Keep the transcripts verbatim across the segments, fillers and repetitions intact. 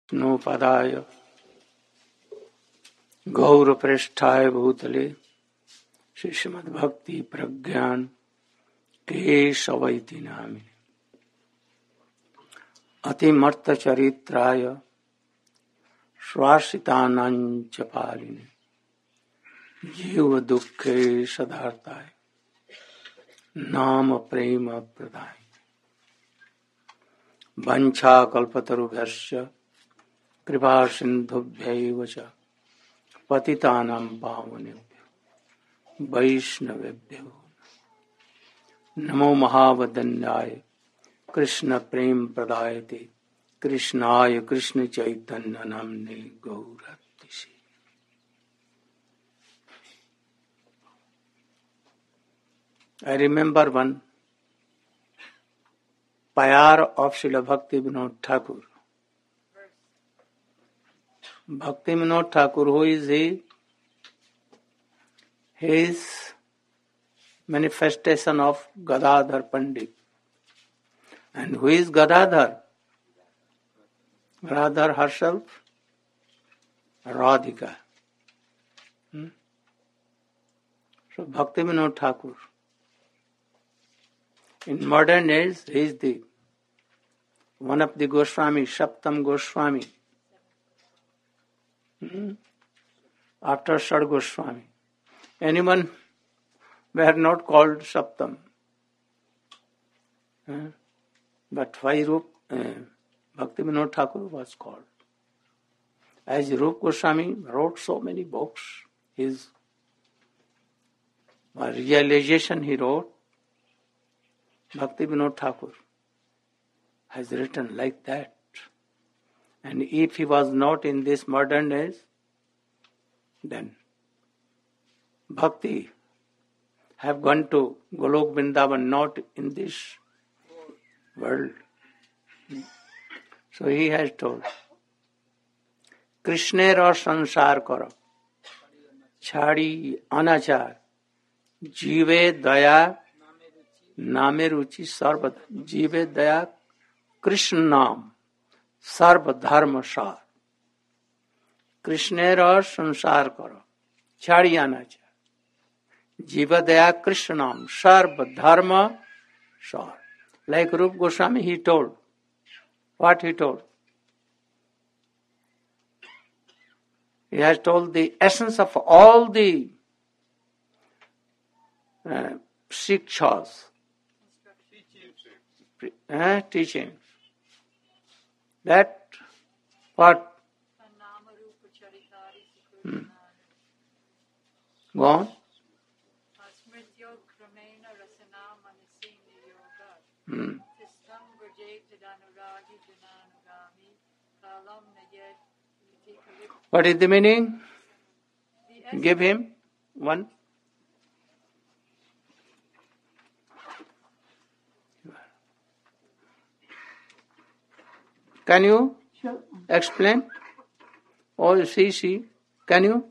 नोपदाय गौरपृष्ठाय भूतले श्रीमद्भक्ति प्रज्ञान केशवैति नामिने अतिमर्त चरित्राय श्वासितानांच पालिने जीव दुखे सदार्ताय नाम प्रेम प्रदाय वंशा कल्पतरुभ्यश्च कृपा सिन्धुभ्यैव च पतितानां पावनेभ्यो वैष्णवेभ्यो नमो महावदन्याय कृष्ण प्रेम प्रदायते कृष्णाय Krishna Chaitanya नाम्ने गौरतिसे। I remember one payar of Srila Bhakti Vinod Thakur. Bhakti Vinod Thakur, who is he? He is manifestation of Gadadhar Pandit. And who is Gadadhar? Radha herself, Radhika. Hmm? So Bhakti Vinod Thakur. In modern days, he is the one of the Goswami, Saptam Goswami. Hmm? After Sad Goswami. Anyone were not called Saptam. Hmm? But why Rup, uh, Bhakti Vinod Thakur was called? As Rup Goswami wrote so many books, his realization he wrote, Bhakti Vinod Thakur has written like that. And if he was not in this modern days, then Bhakti have gone to Golok Vrindavan, not in this world. So he has told, Krishnera sansar karo, chhadi anachar, jive daya, name ruchi sarva, jive daya, Krishna nam, sarva dharma sar. Krishnera sansar karo, chhadi anachar, jiva daya Krishna nam, sarva dharma sar. Like Rup Goswami, he told. What he told? He has told the essence of all the uh, shikshas, uh, teachings. That what? Hmm. Go on. Hmm. What is the meaning? Give him one. Can you explain? Oh, see, see. Can you?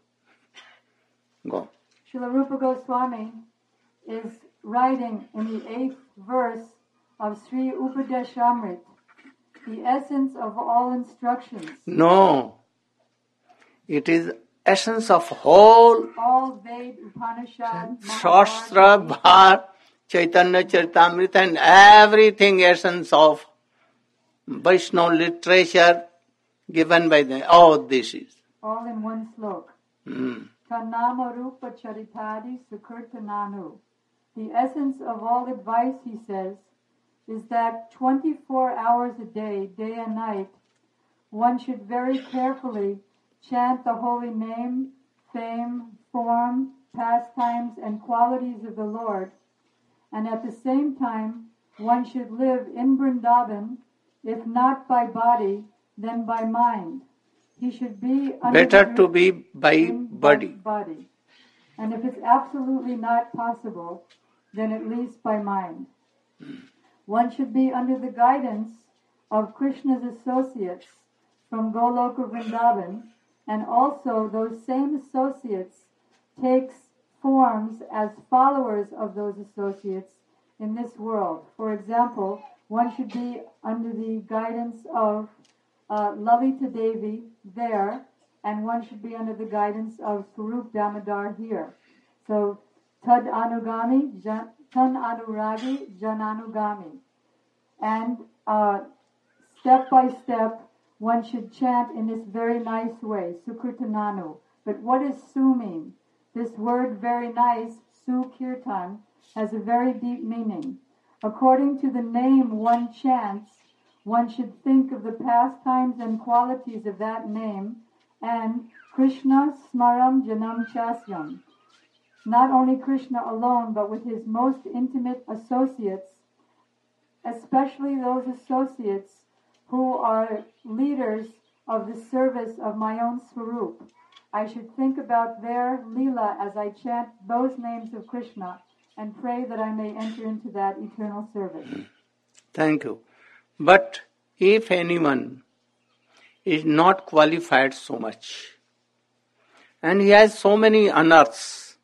Go. Srila Rupa Goswami is writing in the eighth verse of Sri Upadeshamrit, the essence of all instructions. No. It is essence of whole all Ved, Upanishad, Shastra, Bhar, Chaitanya Charitamrita and everything essence of Vaishnava literature given by them. All this is. All in one slok. Mm. Tanama Rupa Charitadi Sukirtananu. The essence of all advice, he says, is that twenty-four hours a day, day and night, one should very carefully chant the holy name, fame, form, pastimes, and qualities of the Lord, and at the same time, one should live in Vrindavan, if not by body, then by mind. He should be better to be by body. body. And if it's absolutely not possible, then at least by mind. Mm. One should be under the guidance of Krishna's associates from Goloka Vrindavan, and also those same associates takes forms as followers of those associates in this world. For example, one should be under the guidance of uh, Lalita Devi there, and one should be under the guidance of Swarup Damodar here. So, Tad Anugami, Jan, Tan Anuragi, Jan Anugami. And uh, step by step, one should chant in this very nice way, Sukirtananu. But what does Su mean? This word, very nice, Su Kirtan, has a very deep meaning. According to the name one chants, one should think of the pastimes and qualities of that name, and Krishna Smaram Janam Chasyam. Not only Krishna alone, but with his most intimate associates, especially those associates who are leaders of the service of my own Swarup. I should think about their Leela as I chant those names of Krishna and pray that I may enter into that eternal service. Thank you. But if anyone is not qualified so much, and he has so many unearths,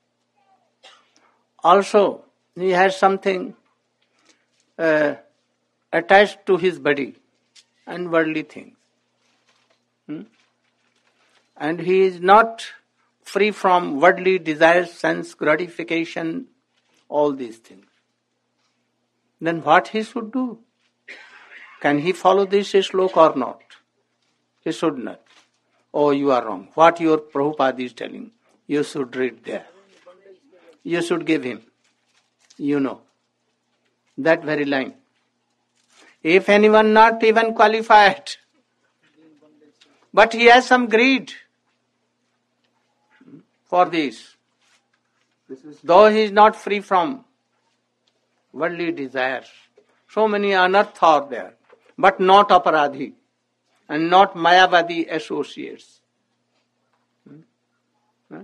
also he has something uh, attached to his body and worldly things. Hmm? And he is not free from worldly desires, sense gratification, all these things. Then what he should do? Can he follow this sloka or not? He should not. Oh, you are wrong. What your Prabhupada is telling, you should read there. You should give him. You know. That very line. If anyone not even qualified, but he has some greed for this, this is though he is not free from worldly desires. So many unearths are there, but not aparadhi and not mayavadi associates. Hmm?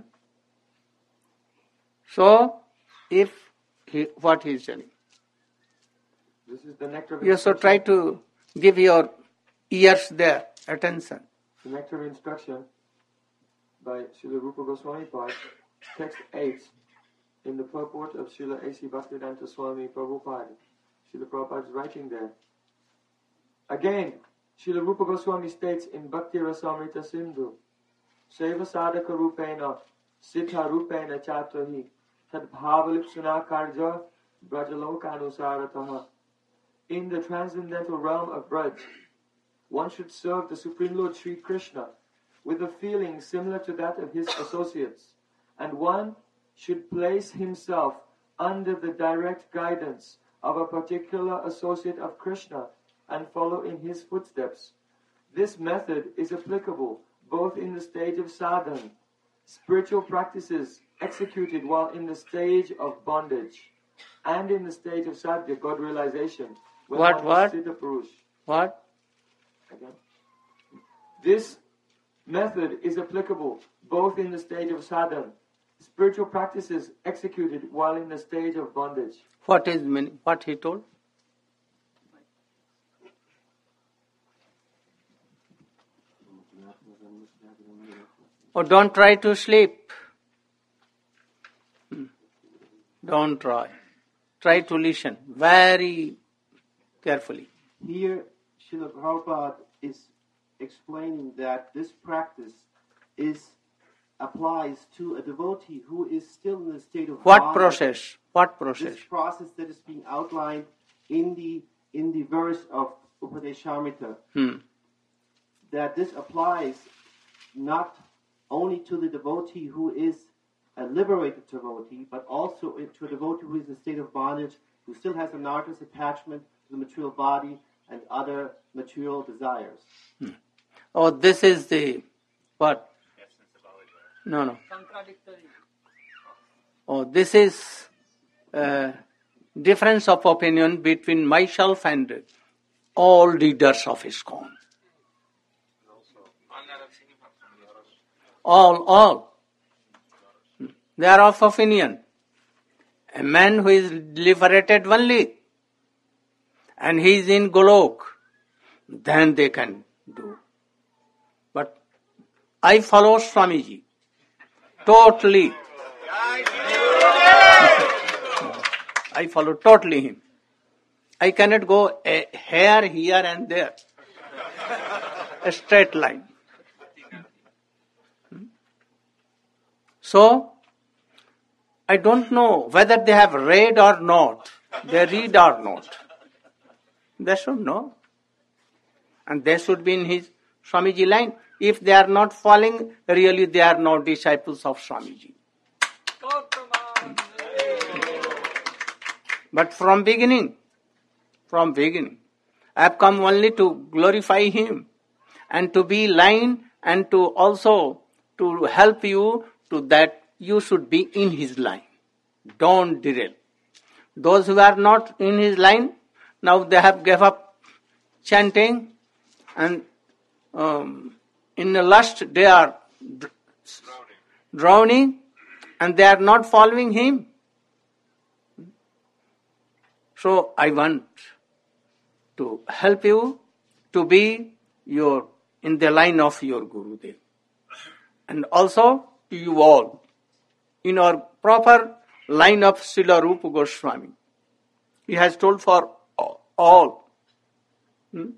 So, if he, what he is telling, This is the nectar of you should try to give your ears there attention. The nectar of instruction by Srila Rupa Goswami Pad, text eight, in the purport of Srila A C Bhaktivedanta Swami Prabhupada. Srila Prabhupada is writing there. Again, Srila Rupa Goswami states in Bhakti Rasamrita Sindhu, Seva Sadhaka Rupena, Siddha Rupena Chatrahi, Tad Bhavalipsuna Karja, Brajalokanusarataha. In the transcendental realm of Braj, one should serve the Supreme Lord Sri Krishna with a feeling similar to that of his associates, and one should place himself under the direct guidance of a particular associate of Krishna and follow in his footsteps. This method is applicable both in the stage of sadhana, spiritual practices executed while in the stage of bondage, and in the stage of sadhya, God realization. when What, one is what? Siddha Purush. What? Again. This method is applicable both in the stage of sadhana, spiritual practices executed while in the stage of bondage. What is meaning? What he told? Oh, don't try to sleep. Hmm. Don't try. Try to listen very carefully. Here, Srila Prabhupada is explaining that this practice is applies to a devotee who is still in the state of What bondage. process? What process? This process that is being outlined in the in the verse of Upadeshamrita, Hmm. that this applies not only to the devotee who is a liberated devotee, but also to a devotee who is in a state of bondage, who still has an artist attachment to the material body and other material desires. Hmm. Oh, this is the what? No, no. Oh, this is uh, difference of opinion between myself and all leaders of ISKCON. All, all. They are of opinion. A man who is liberated only and he is in Golok, then they can do. But I follow Swamiji. Totally. I follow totally him. I cannot go a hair here and there. a straight line. So, I don't know whether they have read or not. They read or not. They should know. And they should be in his Swamiji line. If they are not following, really they are not disciples of Swamiji. But from beginning, from beginning, I have come only to glorify him and to be line and to also to help you to that you should be in his line. Don't derail. Those who are not in his line, now they have gave up chanting and um, in the lust they are dr- drowning and they are not following him. So I want to help you to be your in the line of your Gurudev. And also to you all, in our proper line of Srila Rupa Goswami. He has told for all. Hmm?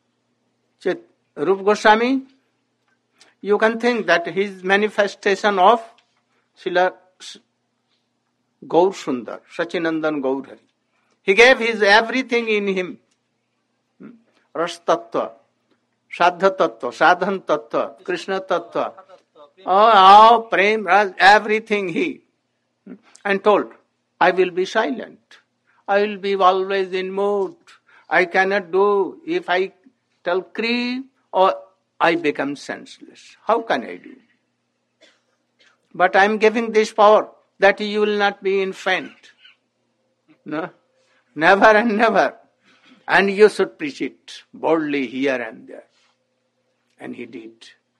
Rupa Goswami, you can think that his manifestation of Srila Gaur Sundar, Sachinandan Gaur Hari. He gave his everything in him. Ras Tattva, Sadha Tattva, Sadhan Tattva, Krishna Tattva. Oh, oh, Prem, Raj, everything he. And told, I will be silent. I will be always in mood. I cannot do. If I tell Kri, or I become senseless. How can I do? But I am giving this power that you will not be in faint. No? Never and never. And you should preach it boldly here and there. And he did.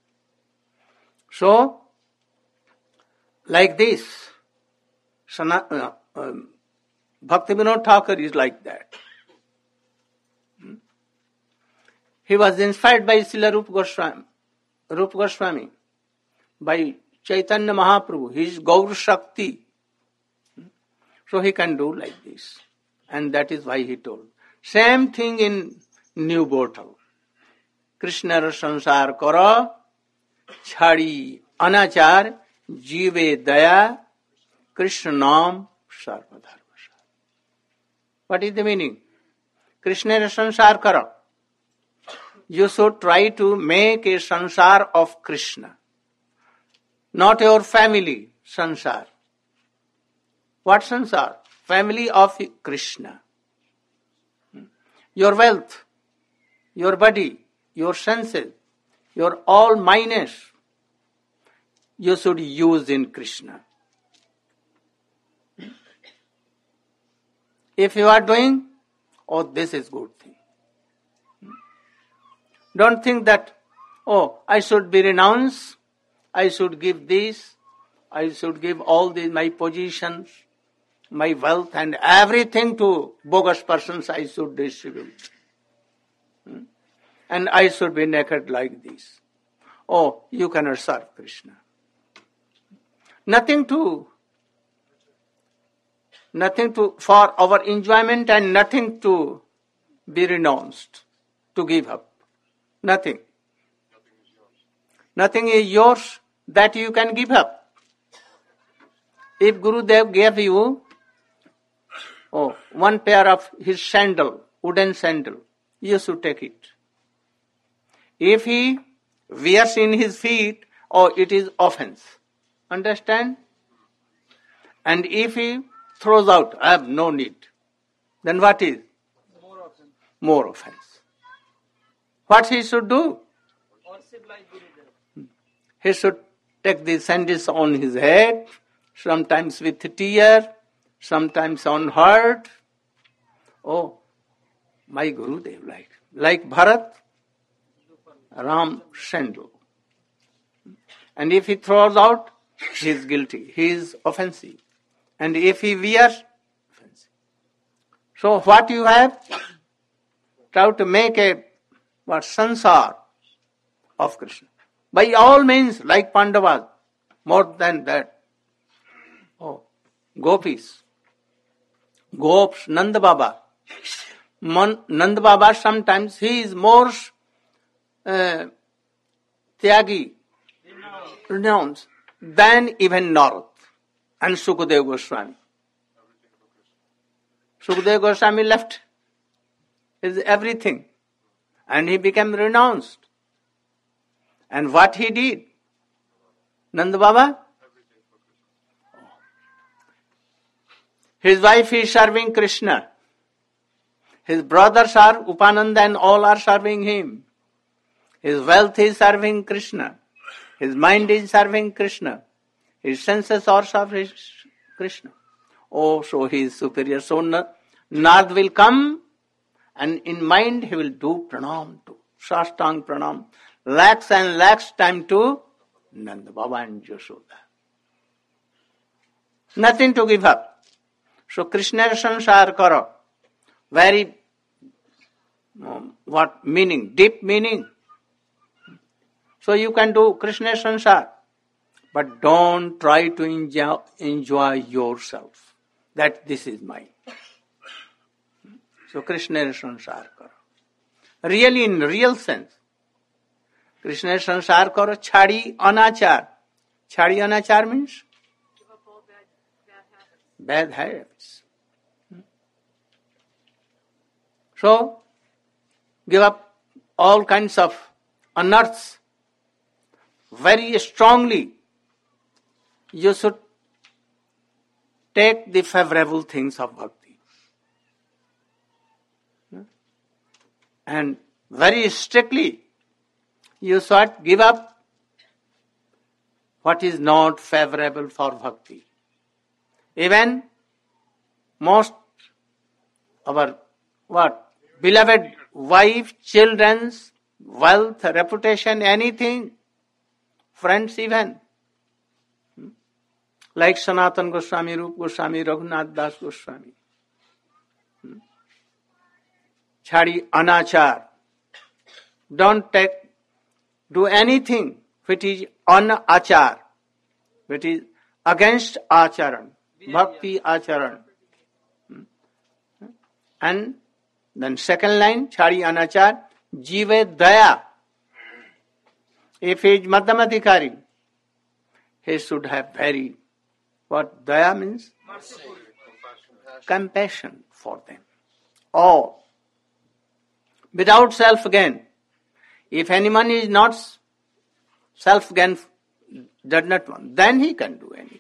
So, like this, Sana, uh, um, Bhaktivinoda Thakur is like that. Hmm? He was inspired by Srila Rupa Goswami, Rupa Goswami, by Chaitanya Mahaprabhu, his Gaur Shakti. Hmm? So he can do like this. And that is why he told. Same thing in new bottle. Krishna sansar kara, chhadi anachar, jive daya, Krishna nam sarva dharmasar. What is the meaning? Krishna sansar kara. You should try to make a sansar of Krishna. Not your family sansar. What sansar? Family of Krishna. Your wealth, your body, your senses, your all minus, you should use in Krishna. If you are doing, oh, this is good thing. Don't think that, oh, I should be renounced, I should give this, I should give all these, my positions, my wealth and everything to bogus persons I should distribute. Hmm? And I should be naked like this. Oh, you cannot serve Krishna. Nothing to, nothing to, for our enjoyment and nothing to be renounced, to give up. Nothing. Nothing is yours that you can give up. If Gurudev gave you oh, one pair of his sandal, wooden sandal, you should take it. If he wears in his feet, oh, it is offense. Understand? And if he throws out, I have no need, then what is? More offense. More offense. What he should do? Worship like Gurudev. He should take the sandals on his head, sometimes with tear, sometimes on heart. Oh, my Gurudev like. Like Bharat, Ram sandal. And if he throws out, he is guilty. He is offensive. And if he wears, offensive. So what you have? Try to make a what sansar of Krishna. By all means, like Pandavas, more than that. Oh, gopis. Gops, Nanda Baba. Man, Nanda Baba sometimes he is more uh, Tyagi, renounced, then even Narad and Sukadeva Goswami. Sukadeva Goswami left his everything and he became renounced. And what he did? Nanda Baba? His wife is serving Krishna. His brothers are Upananda and all are serving him. His wealth is serving Krishna. His mind is serving Krishna. His senses are serving Krishna. Oh, so he is superior. So Nard will come and in mind he will do pranam to Shastang pranam. Lakhs and lakhs time to Nanda Baba and Yashoda. Nothing to give up. So Krishna sansar karo. Very, um, what meaning? Deep meaning. So you can do Krishna sansar. But don't try to enjoy, enjoy yourself. That this is mine. So Krishna sansar karo. Really in real sense. Krishna sansar karo chhadi anachar. Chhadi anachar means? Give up all bad, bad habits. Bad habits. So, give up all kinds of unearths. Very strongly, you should take the favorable things of bhakti. And very strictly, you should give up what is not favorable for bhakti. Even most our what? Beloved wife, children's wealth, reputation, anything, friends even. Like Sanatana Goswami, Rupa Goswami, Raghunath Das Goswami. Chhadi anachar. Don't take, do anything which is anachar, which is against acharan, bhakti acharan. And then second line, chhadi anachar, jive daya. If he is madhyamadhikari, he should have very, what daya means? Merciful. Compassion for them. All. Without self-gain. If anyone is not self-gain, does not want, then he can do anything.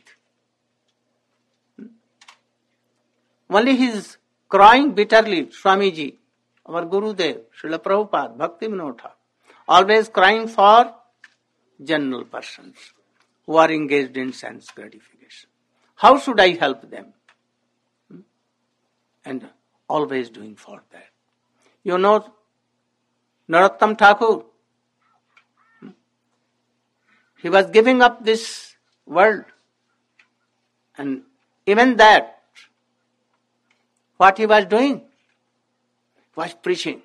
Only he is crying bitterly, Swamiji, our Gurudev, Srila Prabhupada, Bhakti Vinod Thakur, always crying for general persons who are engaged in sense gratification. How should I help them? And always doing for that. You know, Narottam Thakur, he was giving up this world. And even that, what he was doing was preaching.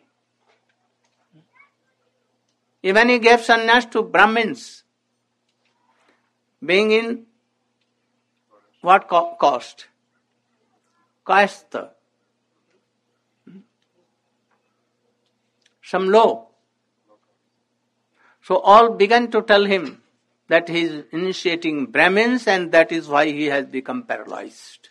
Even he gave sannyas to Brahmins, being in what co- cost? Kayastha. Some law. So all began to tell him that he is initiating Brahmins and that is why he has become paralyzed.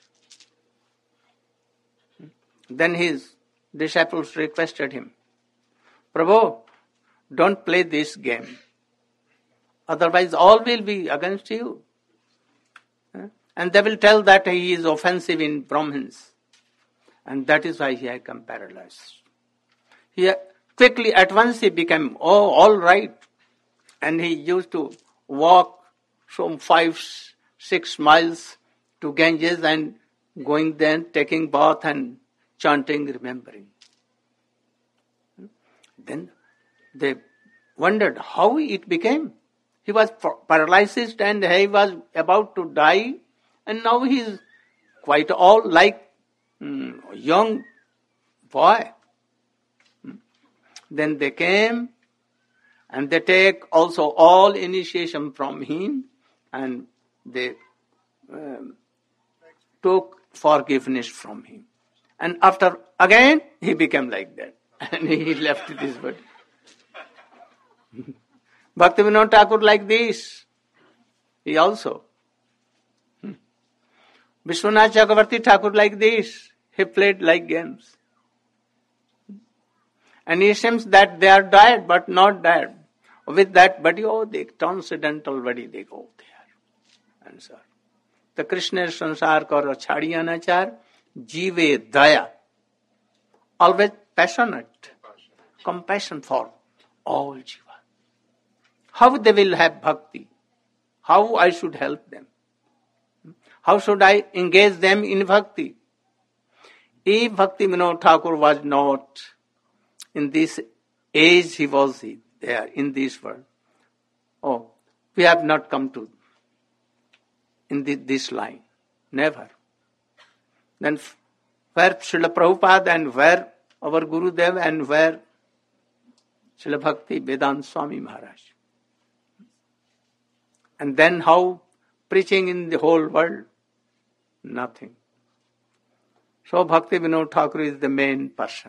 Then his disciples requested him, Prabhu, don't play this game. Otherwise all will be against you. And they will tell that he is offensive in Brahmins. And that is why he had become paralyzed. He quickly, at once he became, oh, all right. And he used to walk from five, six miles to Ganges and going there, taking bath and chanting, remembering. Then they wondered how it became. He was paralyzed and he was about to die, and now he is quite all like mm, young boy. Then they came and they take also all initiation from him and they um, took forgiveness from him. And after again he became like that and he left this world. Bhaktivinoda Thakur like this. He also. Hmm. Vishwanath Chakravarti Thakur like this. He played like games. And it seems that they are dead, but not dead. With that body, oh, the transcendental body, they go there. Answer. The Krishna sansar karo chhadiya na char, jive daya. Always passionate. Compassion for all jiva. How they will have bhakti? How I should help them? How should I engage them in bhakti? If Bhaktivinoda Thakur was not in this age, he was there in this world. Oh, we have not come to in the, this line. Never. Then where Srila Prabhupada and where our Gurudev and where Srila Bhakti Vedanta Swami Maharaj. And then how preaching in the whole world? Nothing. So Bhaktivinoda Thakur is the main person.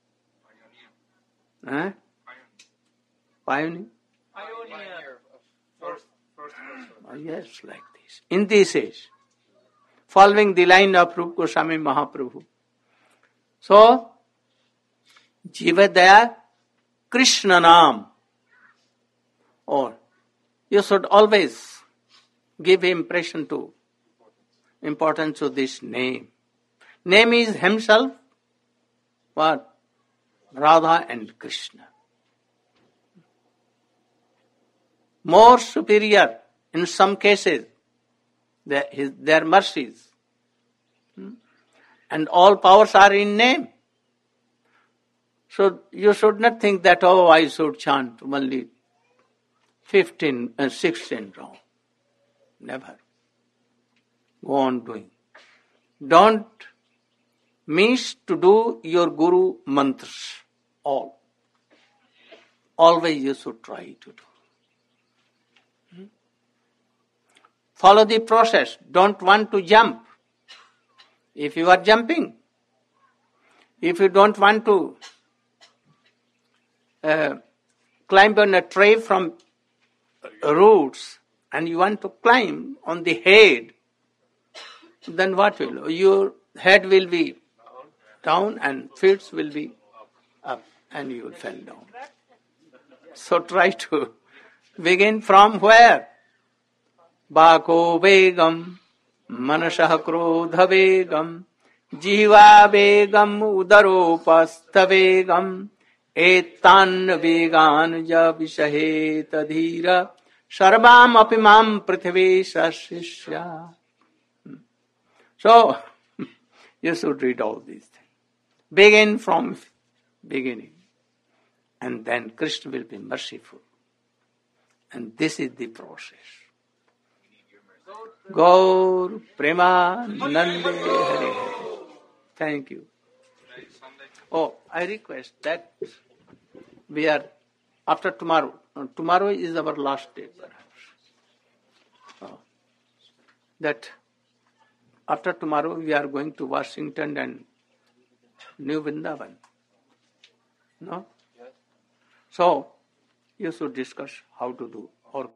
Huh? Pioneer? Pioneer. First, first person. Oh, yes, like this. In this age. Following the line of Rupa Goswami Mahaprabhu. So, Jivadaya Krishna Nam. Or, you should always give impression to, importance to this name. Name is himself, what? Radha and Krishna. More superior in some cases, their, his, their mercies. And all powers are in name. So you should not think that, oh, I should chant only fifteen and sixteen rounds. Never. Go on doing. Don't miss to do your Guru mantras. All. Always you should try to do. Follow the process. Don't want to jump. If you are jumping, if you don't want to uh, climb on a tree from roots and you want to climb on the head, then what will? Your head will be down and feet will be up and you will fall down. So try to begin from where? Bako vegam, manasah krodha vegam, jiva vegam, udaropastha vegam, etan vegan ja vishahet adhira, sarvam apimam prithve sasishya. So, you should read all these things. Begin from beginning. And then Krishna will be merciful. And this is the process. Gaur Prema Nande Hare. Thank you. Oh, I request that we are, after tomorrow, tomorrow is our last day perhaps. Oh, that after tomorrow we are going to Washington and New Vrindavan. No? So, you should discuss how to do.